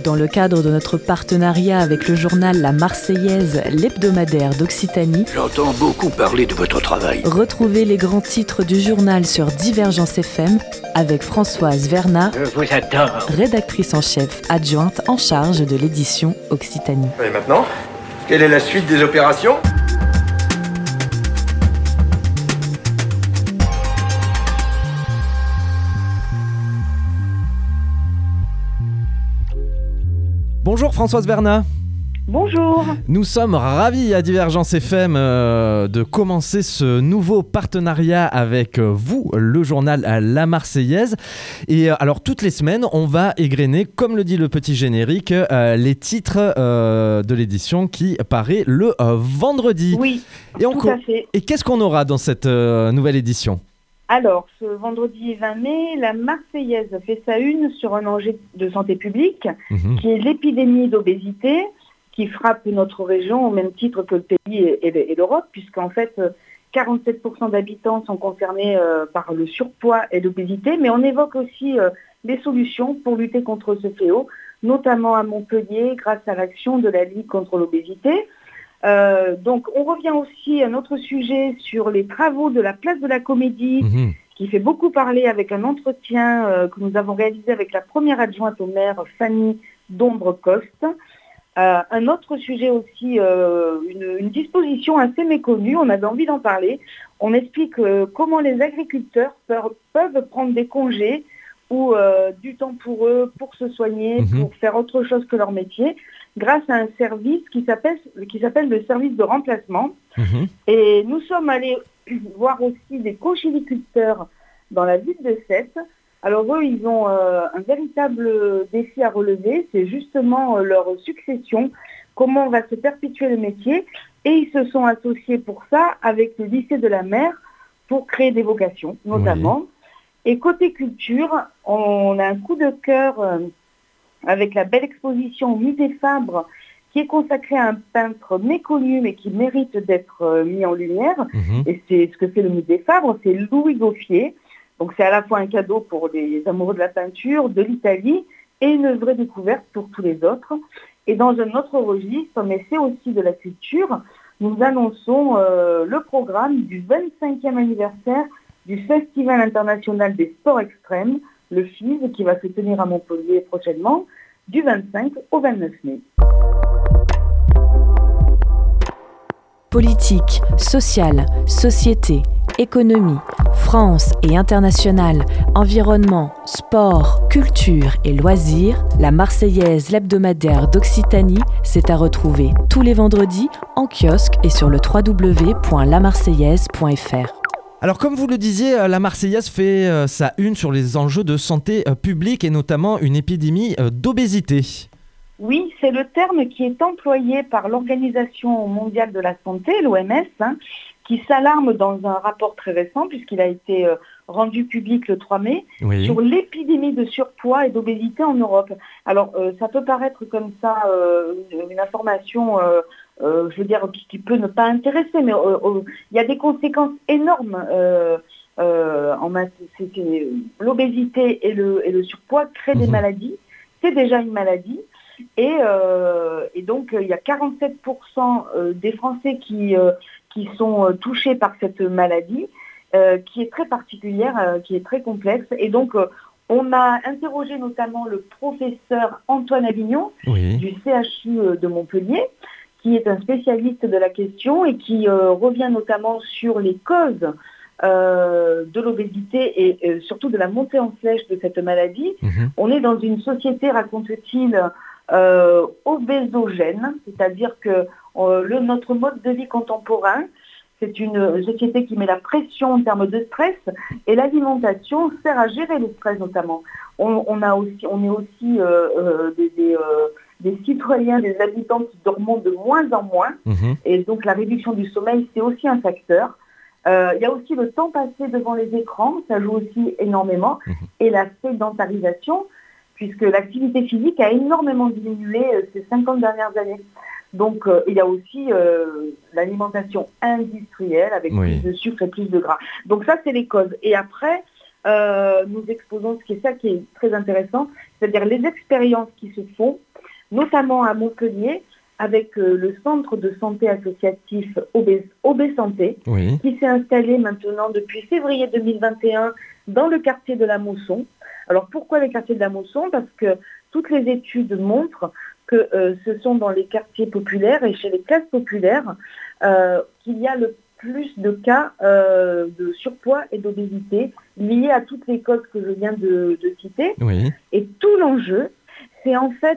Dans le cadre de notre partenariat avec le journal La Marseillaise, l'hebdomadaire d'Occitanie, j'entends beaucoup parler de votre travail. Retrouvez les grands titres du journal sur Divergence FM avec Françoise Vernat, Je vous adore. rédactrice en chef adjointe en charge de l'édition Occitanie. Et maintenant, quelle est la suite des opérations ? Bonjour Françoise Vernat. Bonjour. Nous sommes ravis à Divergence FM de commencer ce nouveau partenariat avec vous, le journal La Marseillaise. Et alors toutes les semaines, on va égrener, comme le dit le petit générique, les titres de l'édition qui paraît le vendredi. Oui, et tout à fait. Et qu'est-ce qu'on aura dans cette nouvelle édition ? Alors, ce vendredi 20 mai, la Marseillaise fait sa une sur un enjeu de santé publique, qui est l'épidémie d'obésité, qui frappe notre région au même titre que le pays et l'Europe, puisqu'en fait, 47% d'habitants sont concernés par le surpoids et l'obésité, mais on évoque aussi des solutions pour lutter contre ce fléau, notamment à Montpellier, grâce à l'action de la Ligue contre l'obésité. Donc on revient aussi à un autre sujet sur les travaux de la place de la Comédie, qui fait beaucoup parler avec un entretien que nous avons réalisé avec la première adjointe au maire, Fanny Dombre-Coste. Un autre sujet aussi, une disposition assez méconnue, on avait envie d'en parler. On explique comment les agriculteurs peuvent prendre des congés ou du temps pour eux, pour se soigner, pour faire autre chose que leur métier, grâce à un service qui s'appelle le service de remplacement. Et nous sommes allés voir aussi des conchyliculteurs dans la ville de Sète. Alors eux, ils ont un véritable défi à relever, c'est justement leur succession, comment va se perpétuer le métier. Et ils se sont associés pour ça avec le lycée de la mer pour créer des vocations, notamment. Oui. Et côté culture, on a un coup de cœur avec la belle exposition au musée Fabre, qui est consacrée à un peintre méconnu, mais qui mérite d'être mis en lumière. Et c'est ce que fait le musée Fabre, c'est Louis Gauffier. Donc c'est à la fois un cadeau pour les amoureux de la peinture, de l'Italie, et une vraie découverte pour tous les autres. Et dans un autre registre, mais c'est aussi de la culture, nous annonçons le programme du 25e anniversaire du Festival international des sports extrêmes, le FIS, qui va se tenir à Montpellier prochainement, du 25 au 29 mai. Politique, sociale, société, économie, France et internationale, environnement, sport, culture et loisirs, la Marseillaise, l'hebdomadaire d'Occitanie, c'est à retrouver tous les vendredis en kiosque et sur le www.lamarseillaise.fr. Alors comme vous le disiez, la Marseillaise fait sa une sur les enjeux de santé publique et notamment une épidémie d'obésité. Oui, c'est le terme qui est employé par l'Organisation mondiale de la santé, l'OMS, qui s'alarme dans un rapport très récent, puisqu'il a été rendu public le 3 mai, sur l'épidémie de surpoids et d'obésité en Europe. Alors, ça peut paraître comme ça une information, je veux dire, qui peut ne pas intéresser, mais il y a des conséquences énormes. L'obésité et le surpoids créent des maladies. C'est déjà une maladie. Et donc, il y a 47% des Français qui sont touchés par cette maladie, qui est très particulière, qui est très complexe. Et donc, on a interrogé notamment le professeur Antoine Avignon du CHU de Montpellier, qui est un spécialiste de la question et qui revient notamment sur les causes de l'obésité et surtout de la montée en flèche de cette maladie. On est dans une société, raconte-t-il, obésogène, c'est-à-dire que notre mode de vie contemporain, c'est une société qui met la pression en termes de stress et l'alimentation sert à gérer le stress notamment. On est aussi des citoyens, des habitants qui dorment de moins en moins et donc la réduction du sommeil c'est aussi un facteur. Il y a aussi le temps passé devant les écrans, ça joue aussi énormément, et la sédentarisation, puisque l'activité physique a énormément diminué ces 50 dernières années. Donc, il y a aussi l'alimentation industrielle avec plus de sucre et plus de gras. Donc ça, c'est les causes. Et après, nous exposons ce qui est très intéressant, c'est-à-dire les expériences qui se font notamment à Montpellier, avec le centre de santé associatif OB Santé, qui s'est installé maintenant depuis février 2021 dans le quartier de la Mosson. Alors pourquoi le quartier de la Mosson ? Parce que toutes les études montrent que ce sont dans les quartiers populaires et chez les classes populaires qu'il y a le plus de cas de surpoids et d'obésité liés à toutes les causes que je viens de citer. Et tout l'enjeu, c'est en fait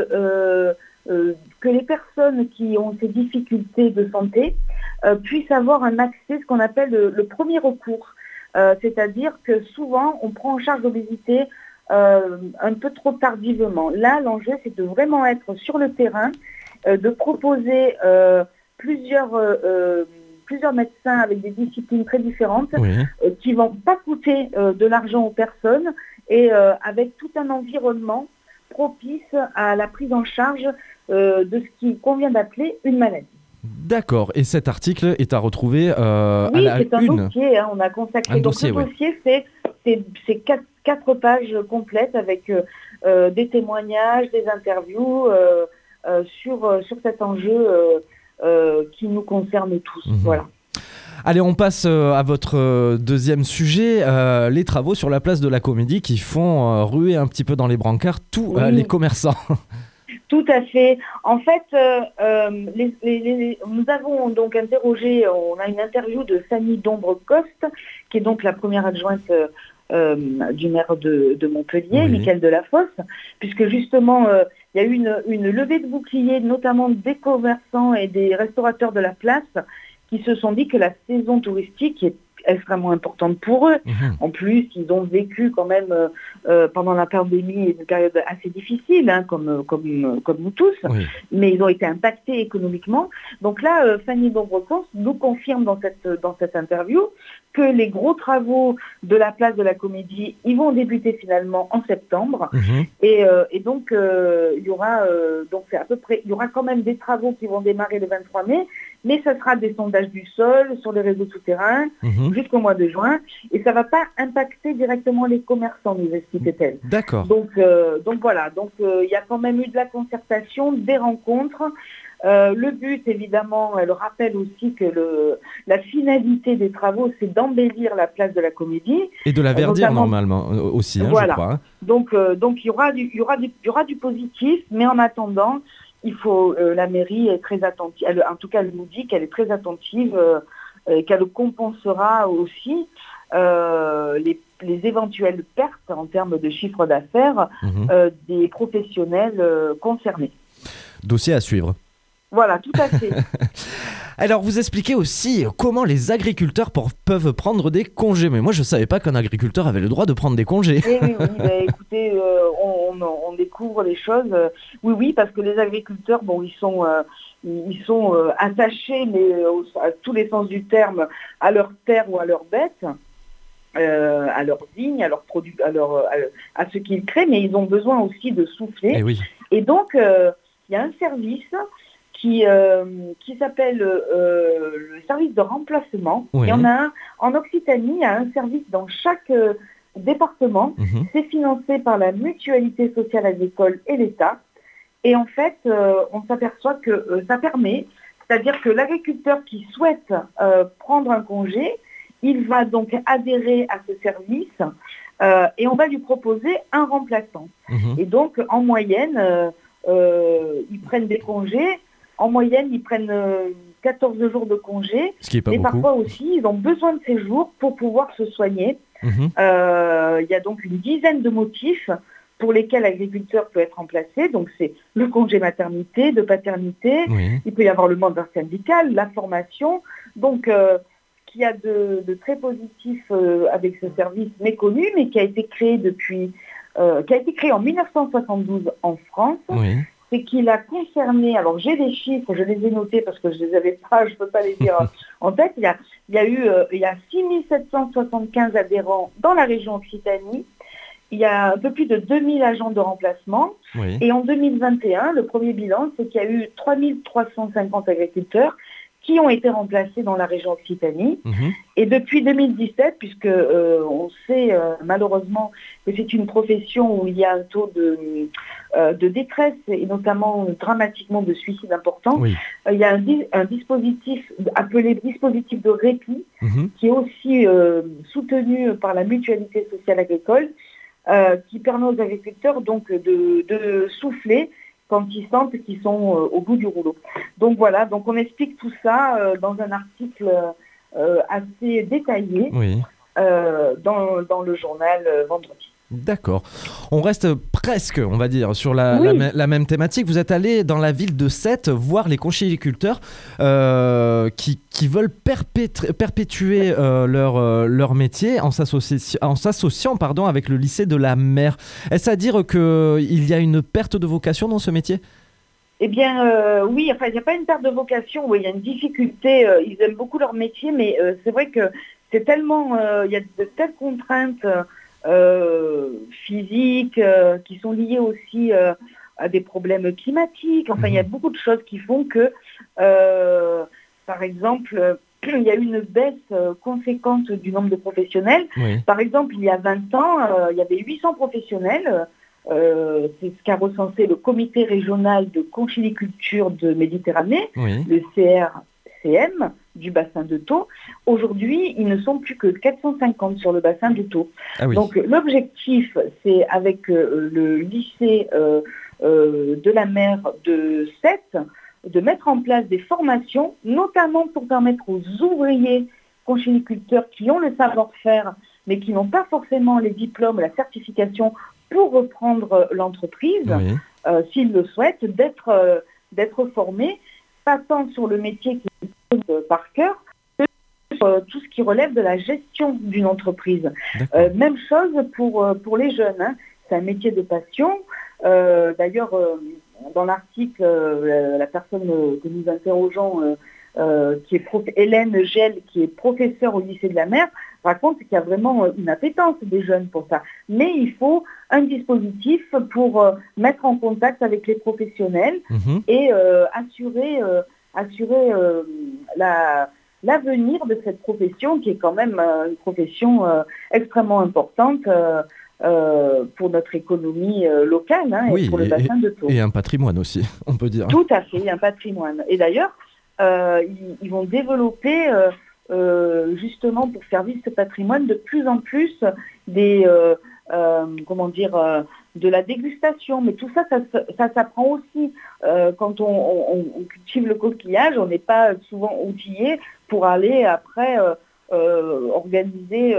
que les personnes qui ont ces difficultés de santé puissent avoir un accès, ce qu'on appelle le premier recours. C'est-à-dire que souvent, on prend en charge l'obésité un peu trop tardivement. Là, l'enjeu, c'est de vraiment être sur le terrain, de proposer plusieurs médecins avec des disciplines très différentes qui ne vont pas coûter de l'argent aux personnes et avec tout un environnement propice à la prise en charge de ce qu'il convient d'appeler une maladie. D'accord, et cet article est à retrouver à la c'est un une. Dossier, on a consacré. Donc le dossier, c'est 4 pages complètes avec des témoignages, des interviews sur cet enjeu qui nous concerne tous. Voilà. Allez, on passe à votre deuxième sujet, les travaux sur la place de la Comédie qui font ruer un petit peu dans les brancards tous les commerçants. Tout à fait. En fait, nous avons donc interrogé, on a une interview de Fanny Dombre-Coste, qui est donc la première adjointe du maire de Montpellier, Michael Delafosse, puisque justement, il y a eu une levée de boucliers, notamment des commerçants et des restaurateurs de la place, qui se sont dit que la saison touristique est extrêmement importante pour eux. En plus, ils ont vécu quand même pendant la pandémie une période assez difficile, comme nous tous, mais ils ont été impactés économiquement. Donc là, Fanny Dombre-Coste nous confirme dans cette interview que les gros travaux de la place de la Comédie, ils vont débuter finalement en septembre. Et donc, il y aura quand même des travaux qui vont démarrer le 23 mai, mais ça sera des sondages du sol sur les réseaux souterrains jusqu'au mois de juin, et ça ne va pas impacter directement les commerçants, nous expliquait-elle. D'accord. Donc voilà, il y a quand même eu de la concertation, des rencontres. Le but, évidemment, elle rappelle aussi que la finalité des travaux, c'est d'embellir la place de la Comédie. Et de la verdir normalement aussi, voilà. Je crois. Donc il y aura du positif, mais en attendant, il faut la mairie est très attentive. En tout cas, elle nous dit qu'elle est très attentive, qu'elle compensera aussi les éventuelles pertes en termes de chiffre d'affaires des professionnels concernés. Dossier à suivre. Voilà, tout à fait. Alors, vous expliquez aussi comment les agriculteurs peuvent prendre des congés. Mais moi, je ne savais pas qu'un agriculteur avait le droit de prendre des congés. Oui, écoutez, on découvre les choses. Oui, parce que les agriculteurs, ils sont attachés, mais à tous les sens du terme, à leurs terres ou à leurs bêtes, à leurs vignes, à leurs produits, à ce qu'ils créent, mais ils ont besoin aussi de souffler. Et donc, il y a un service qui s'appelle le service de remplacement. Il y en a un en Occitanie, il y a un service dans chaque département. C'est financé par la Mutualité sociale agricole et l'État. Et en fait, on s'aperçoit que ça permet, c'est-à-dire que l'agriculteur qui souhaite prendre un congé, il va donc adhérer à ce service et on va lui proposer un remplaçant. Et donc, en moyenne, ils prennent des congés. En moyenne, ils prennent 14 jours de congé. Ce qui est pas beaucoup. Parfois aussi, ils ont besoin de ces jours pour pouvoir se soigner. Il y a donc une dizaine de motifs pour lesquels l'agriculteur peut être remplacé. Donc, c'est le congé maternité, de paternité. Il peut y avoir le mandat syndical, la formation. Donc, qu'il y a de très positif avec ce service méconnu, mais qui a été créé en 1972 en France. C'est qu'il a concerné, alors j'ai des chiffres, je les ai notés parce que je les avais pas, je peux pas les dire en tête, il y a 6775 adhérents dans la région Occitanie, il y a un peu plus de 2000 agents de remplacement, et en 2021, le premier bilan, c'est qu'il y a eu 3350 agriculteurs qui ont été remplacés dans la région Occitanie. Et depuis 2017, puisque on sait malheureusement que c'est une profession où il y a un taux de détresse et notamment dramatiquement de suicide important, il y a un dispositif appelé dispositif de répit qui est aussi soutenu par la Mutualité sociale agricole qui permet aux agriculteurs donc de souffler quand ils sentent qu'ils sont au bout du rouleau. Donc voilà, donc on explique tout ça dans un article assez détaillé dans le journal vendredi. D'accord. On reste presque, on va dire, sur la même thématique. Vous êtes allé dans la ville de Sète voir les conchyliculteurs qui veulent perpétuer leur métier en s'associant avec le lycée de la mer. Est-ce à dire qu'il y a une perte de vocation dans ce métier ? Eh bien, oui, enfin, il n'y a pas une perte de vocation, il y a une difficulté. Ils aiment beaucoup leur métier, mais c'est vrai que c'est tellement, il y a de telles contraintes physiques qui sont liées aussi à des problèmes climatiques. Enfin, il y a beaucoup de choses qui font que, par exemple, il y a eu une baisse conséquente du nombre de professionnels. Par exemple, il y a 20 ans, il y avait 800 professionnels. C'est ce qu'a recensé le comité régional de conchyliculture de Méditerranée, le CRCM du bassin de Thau. Aujourd'hui, ils ne sont plus que 450 sur le bassin de Thau. Donc l'objectif, c'est avec le lycée de la mer de Sète, de mettre en place des formations, notamment pour permettre aux ouvriers conchyliculteurs qui ont le savoir-faire, mais qui n'ont pas forcément les diplômes, la certification pour reprendre l'entreprise, s'ils le souhaitent, d'être formés, pas tant sur le métier qui est par cœur, que sur tout ce qui relève de la gestion d'une entreprise. Même chose pour les jeunes, c'est un métier de passion. D'ailleurs, dans l'article, la personne que nous interrogeons, qui est Hélène Gel, qui est professeure au lycée de la mer, raconte qu'il y a vraiment une appétence des jeunes pour ça. Mais il faut un dispositif pour mettre en contact avec les professionnels et assurer l'avenir de cette profession qui est quand même une profession extrêmement importante pour notre économie locale et pour le bassin de Thau. Et un patrimoine aussi, on peut dire. Tout à fait, un patrimoine. Et d'ailleurs, ils vont développer justement pour faire vivre ce patrimoine de plus en plus de la dégustation. Mais tout ça s'apprend aussi. Quand on cultive le coquillage, on n'est pas souvent outillé pour aller après organiser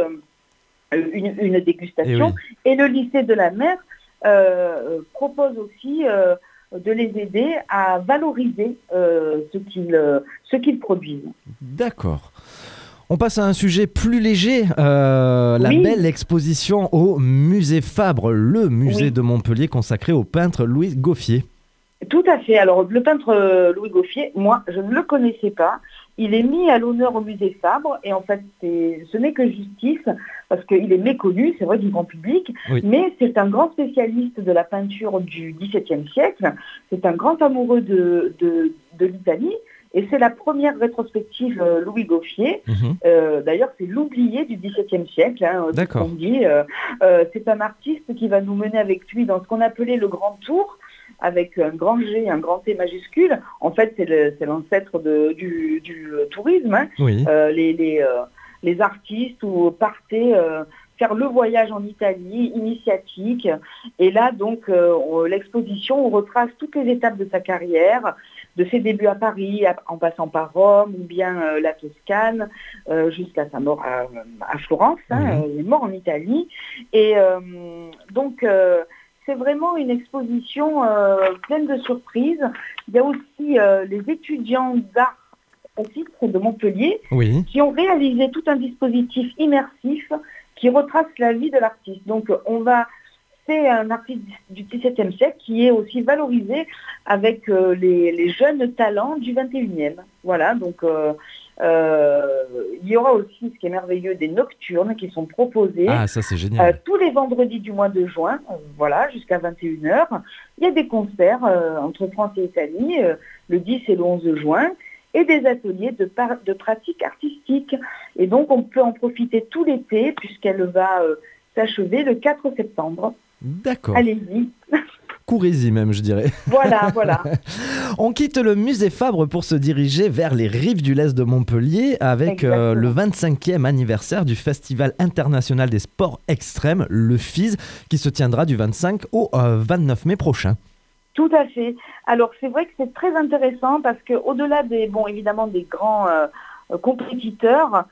une dégustation. Et le lycée de la mer propose aussi de les aider à valoriser ce qu'ils produisent. D'accord. On passe à un sujet plus léger, la belle exposition au musée Fabre, le musée de Montpellier consacré au peintre Louis Goffier. Tout à fait. Alors, le peintre Louis Goffier, moi, je ne le connaissais pas. Il est mis à l'honneur au musée Fabre et en fait, ce n'est que justice parce qu'il est méconnu, c'est vrai, du grand public, mais c'est un grand spécialiste de la peinture du XVIIe siècle. C'est un grand amoureux de l'Italie et c'est la première rétrospective Louis Goffier. D'ailleurs, c'est l'oublié du XVIIe siècle, on dit. C'est un artiste qui va nous mener avec lui dans ce qu'on appelait le Grand Tour, avec un grand G, un grand T majuscule. En fait, c'est l'ancêtre du tourisme. Les artistes partaient faire le voyage en Italie, initiatique. Et là, donc, l'exposition, on retrace toutes les étapes de sa carrière, de ses débuts à Paris, en passant par Rome, ou bien la Toscane, jusqu'à sa mort à Florence. Il est mort en Italie. Et donc... c'est vraiment une exposition pleine de surprises. Il y a aussi les étudiants d'art au titre de Montpellier qui ont réalisé tout un dispositif immersif qui retrace la vie de l'artiste. Donc c'est un artiste du XVIIe siècle qui est aussi valorisé avec les jeunes talents du XXIe. Voilà, donc il y aura aussi, ce qui est merveilleux, des nocturnes qui sont proposées ça, c'est génial. Tous les vendredis du mois de juin, jusqu'à 21h. Il y a des concerts entre France et Italie, le 10 et le 11 juin. et des ateliers de pratique artistique. Et donc, on peut en profiter tout l'été puisqu'elle va s'achever le 4 septembre. D'accord. Allez-y. Courez-y même, je dirais. Voilà. On quitte le musée Fabre pour se diriger vers les rives du Lez de Montpellier avec le 25e anniversaire du Festival international des sports extrêmes, le FIS, qui se tiendra du 25 au 29 mai prochain. Tout à fait. Alors, c'est vrai que c'est très intéressant parce qu'au-delà évidemment des grands compétiteurs,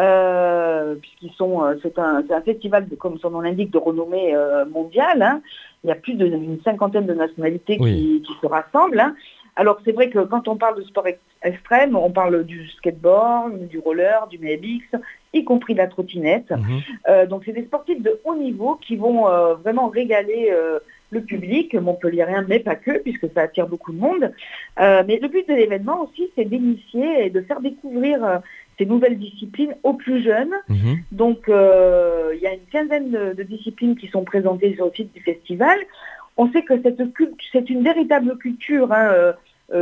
c'est un festival, comme son nom l'indique, de renommée mondiale. Hein. Il y a plus d'une cinquantaine de nationalités qui se rassemblent. Hein. Alors c'est vrai que quand on parle de sport extrême, on parle du skateboard, du roller, du BMX, y compris de la trottinette. Donc c'est des sportifs de haut niveau qui vont vraiment régaler le public montpelliérain, mais pas que, puisque ça attire beaucoup de monde. Mais le but de l'événement aussi, c'est d'initier et de faire découvrir ces nouvelles disciplines aux plus jeunes. Donc, il y a une quinzaine de disciplines qui sont présentées sur le site du festival. On sait que c'est une véritable culture, hein,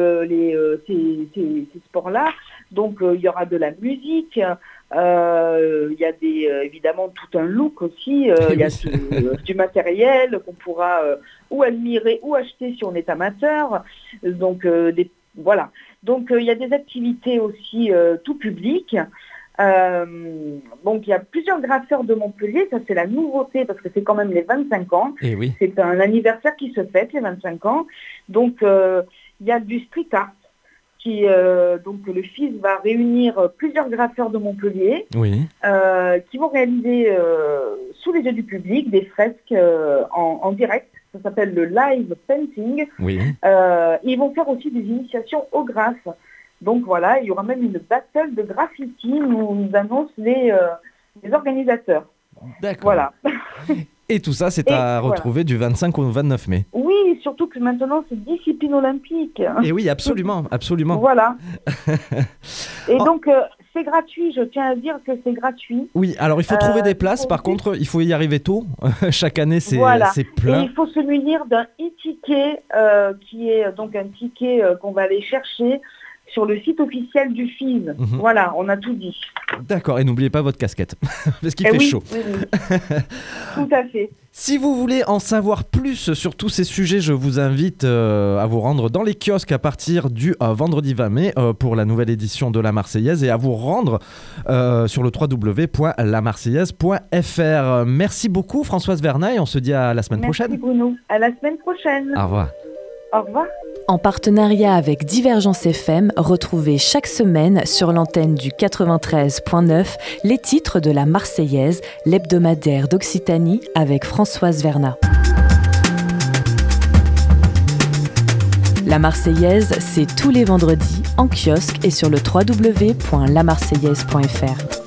ces sports-là. Donc, il y aura de la musique, il y a évidemment tout un look aussi, il y a du matériel qu'on pourra ou admirer ou acheter si on est amateur. Donc, voilà. Donc, il y a des activités aussi tout public. Donc, il y a plusieurs graffeurs de Montpellier. Ça, c'est la nouveauté parce que c'est quand même les 25 ans. Et oui. C'est un anniversaire qui se fête, les 25 ans. Donc, il y a du street art. Donc, le FIS va réunir plusieurs graffeurs de Montpellier qui vont réaliser sous les yeux du public des fresques en direct. Ça s'appelle le live painting. Ils vont faire aussi des initiations au graphe. Donc voilà, il y aura même une battle de graffiti, nous annoncent les organisateurs. D'accord. Voilà. Et tout ça, c'est à retrouver du 25 au 29 mai. Oui, surtout que maintenant, c'est discipline olympique. Et oui, absolument. Voilà. Et donc, c'est gratuit, je tiens à dire que c'est gratuit. Oui, alors il faut trouver des places, par contre, il faut y arriver tôt. Chaque année, c'est plein. Et il faut se munir d'un e-ticket, qui est donc un ticket qu'on va aller chercher sur le site officiel du FIS. Voilà, on a tout dit. D'accord, et n'oubliez pas votre casquette, parce qu'il fait chaud. Oui. Tout à fait. Si vous voulez en savoir plus sur tous ces sujets, je vous invite à vous rendre dans les kiosques à partir du vendredi 20 mai pour la nouvelle édition de La Marseillaise et à vous rendre sur le www.lamarseillaise.fr. Merci beaucoup Françoise Vernaille, on se dit à la semaine prochaine. Merci Bruno, à la semaine prochaine. Au revoir. Au revoir. En partenariat avec Divergence FM, retrouvez chaque semaine sur l'antenne du 93.9 les titres de La Marseillaise, l'hebdomadaire d'Occitanie avec Françoise Vernat. La Marseillaise, c'est tous les vendredis en kiosque et sur le www.lamarseillaise.fr.